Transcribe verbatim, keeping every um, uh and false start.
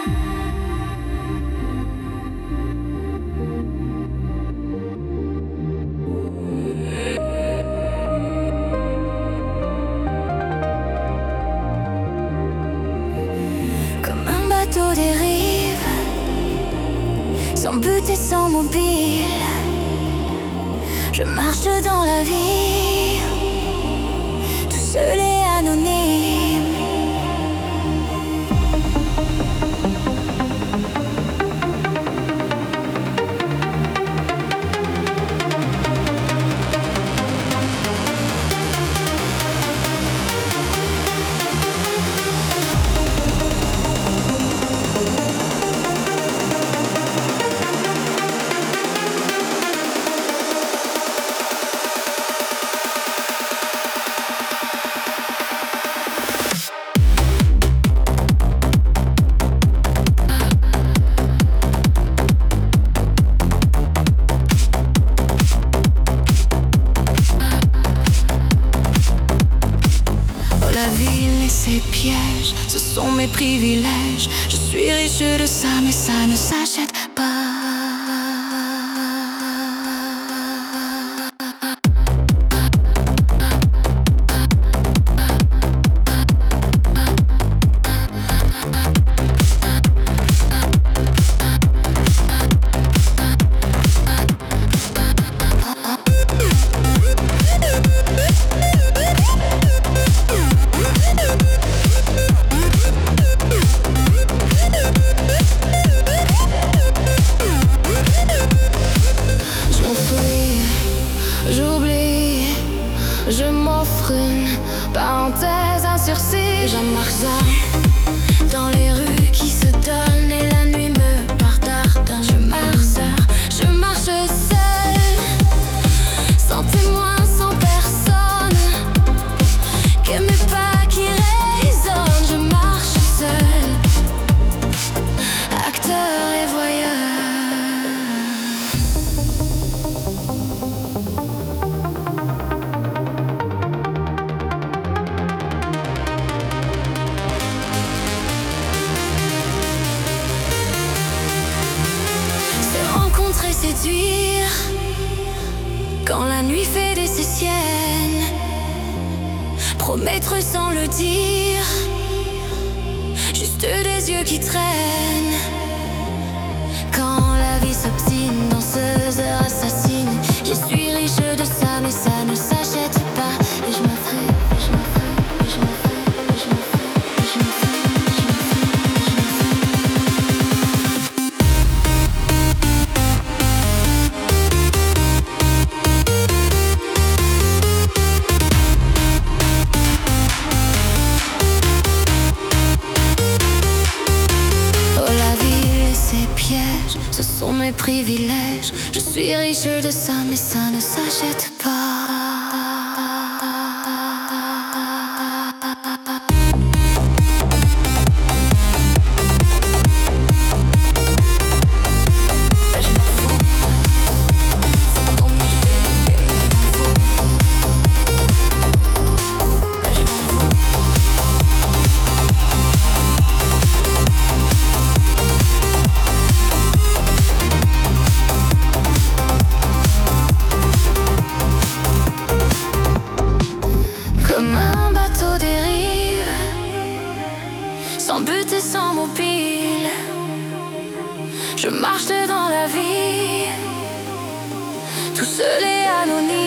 Comme un bateau dérive, sans but et sans mobile, je marche dans la vie, tout seul et anonyme. La ville et ses pièges, ce sont mes privilèges. Je suis riche de ça, mais ça ne s'achète pas. J'oublie, je m'offre une parenthèse, un sursis. J'emmarche dans les rues qui se donnent et la nuit me pardonne. Je marche, je marche seule, sans témoin, sans personne, que mes pas qui résonnent. Je marche seule, acteur et voyeur. Séduire quand la nuit fait des siennes, promettre sans le dire, juste des yeux qui traînent. Quand la vie s'obstine, danseuse assassine, je suis riche de ça, mais ça ne s'achète pas. Et je me ferai, je me ferai, je me ferai, je me ferai, je me ferai. Ce sont mes privilèges. Je suis riche de ça, mais ça ne s'achète pas. Sans but et sans mobile, je marche dans la vie, tout seul et anonyme.